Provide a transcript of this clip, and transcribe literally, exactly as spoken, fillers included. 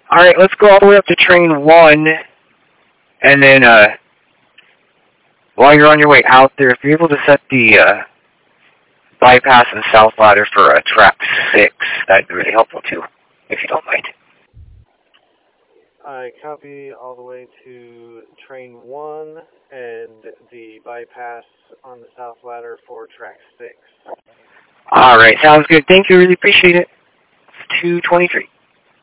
All right, let's go all the way up to train one, and then uh, while you're on your way out there, if you're able to set the uh, bypass and south ladder for uh, track six, that'd be really helpful too, if you don't mind. I copy all the way to train one and the bypass on the south ladder for track six. All right, sounds good. Thank you. Really appreciate it. two twenty-three.